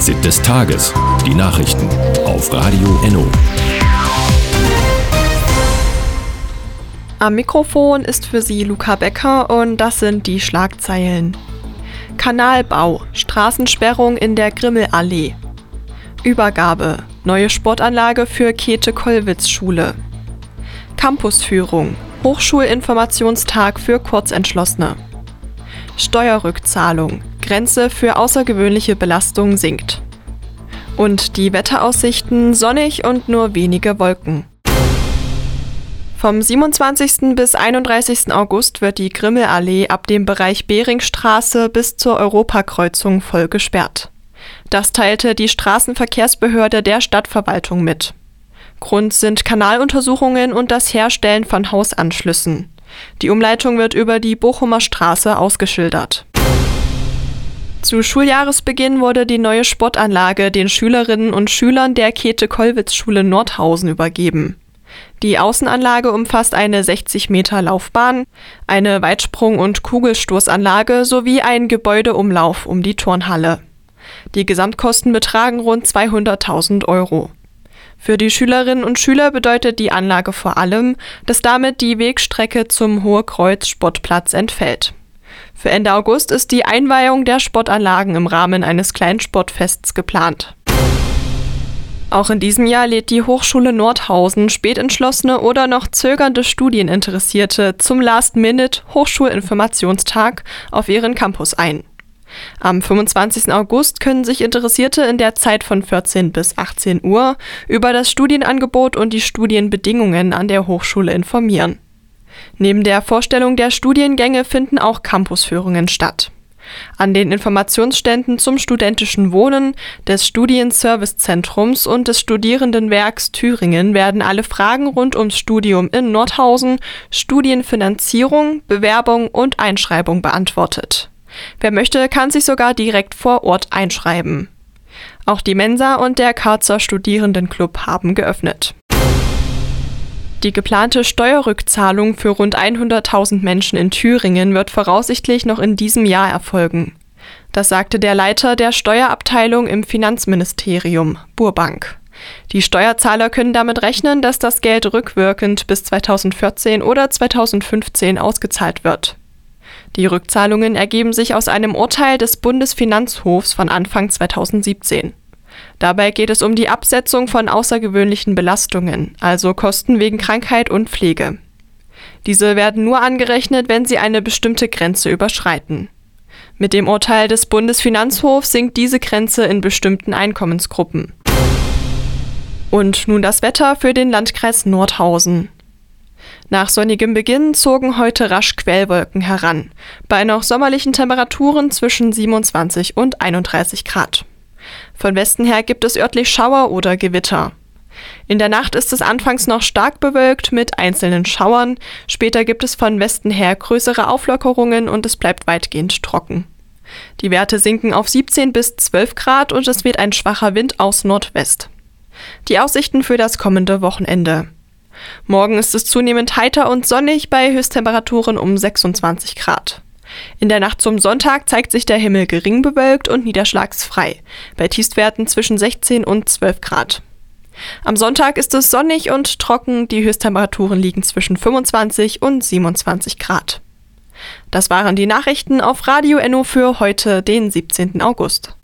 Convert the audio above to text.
Fazit des Tages. Die Nachrichten auf Radio Enno. Am Mikrofon ist für Sie Luca Becker und das sind die Schlagzeilen. Kanalbau, Straßensperrung in der Grimmelallee. Übergabe, neue Sportanlage für Käthe-Kollwitz-Schule. Campusführung, Hochschulinformationstag für Kurzentschlossene. Steuerrückzahlung, Grenze für außergewöhnliche Belastung sinkt. Und die Wetteraussichten sonnig und nur wenige Wolken. Vom 27. bis 31. August wird die Grimmelallee ab dem Bereich Beringstraße bis zur Europakreuzung voll gesperrt. Das teilte die Straßenverkehrsbehörde der Stadtverwaltung mit. Grund sind Kanaluntersuchungen und das Herstellen von Hausanschlüssen. Die Umleitung wird über die Bochumer Straße ausgeschildert. Zu Schuljahresbeginn wurde die neue Sportanlage den Schülerinnen und Schülern der Käthe-Kollwitz-Schule Nordhausen übergeben. Die Außenanlage umfasst eine 60 Meter Laufbahn, eine Weitsprung- und Kugelstoßanlage sowie einen Gebäudeumlauf um die Turnhalle. Die Gesamtkosten betragen rund 200.000 Euro. Für die Schülerinnen und Schüler bedeutet die Anlage vor allem, dass damit die Wegstrecke zum Hohe-Kreuz-Sportplatz entfällt. Für Ende August ist die Einweihung der Sportanlagen im Rahmen eines Kleinsportfests geplant. Auch in diesem Jahr lädt die Hochschule Nordhausen spätentschlossene oder noch zögernde Studieninteressierte zum Last-Minute-Hochschulinformationstag auf ihren Campus ein. Am 25. August können sich Interessierte in der Zeit von 14 bis 18 Uhr über das Studienangebot und die Studienbedingungen an der Hochschule informieren. Neben der Vorstellung der Studiengänge finden auch Campusführungen statt. An den Informationsständen zum studentischen Wohnen, des Studienservicezentrums und des Studierendenwerks Thüringen werden alle Fragen rund ums Studium in Nordhausen, Studienfinanzierung, Bewerbung und Einschreibung beantwortet. Wer möchte, kann sich sogar direkt vor Ort einschreiben. Auch die Mensa und der Karzer Studierendenclub haben geöffnet. Die geplante Steuerrückzahlung für rund 100.000 Menschen in Thüringen wird voraussichtlich noch in diesem Jahr erfolgen. Das sagte der Leiter der Steuerabteilung im Finanzministerium, Burbank. Die Steuerzahler können damit rechnen, dass das Geld rückwirkend bis 2014 oder 2015 ausgezahlt wird. Die Rückzahlungen ergeben sich aus einem Urteil des Bundesfinanzhofs von Anfang 2017. Dabei geht es um die Absetzung von außergewöhnlichen Belastungen, also Kosten wegen Krankheit und Pflege. Diese werden nur angerechnet, wenn sie eine bestimmte Grenze überschreiten. Mit dem Urteil des Bundesfinanzhofs sinkt diese Grenze in bestimmten Einkommensgruppen. Und nun das Wetter für den Landkreis Nordhausen. Nach sonnigem Beginn zogen heute rasch Quellwolken heran, bei noch sommerlichen Temperaturen zwischen 27 und 31 Grad. Von Westen her gibt es örtlich Schauer oder Gewitter. In der Nacht ist es anfangs noch stark bewölkt mit einzelnen Schauern, später gibt es von Westen her größere Auflockerungen und es bleibt weitgehend trocken. Die Werte sinken auf 17 bis 12 Grad und es weht ein schwacher Wind aus Nordwest. Die Aussichten für das kommende Wochenende. Morgen ist es zunehmend heiter und sonnig bei Höchsttemperaturen um 26 Grad. In der Nacht zum Sonntag zeigt sich der Himmel gering bewölkt und niederschlagsfrei, bei Tiefstwerten zwischen 16 und 12 Grad. Am Sonntag ist es sonnig und trocken, die Höchsttemperaturen liegen zwischen 25 und 27 Grad. Das waren die Nachrichten auf Radio Enno für heute, den 17. August.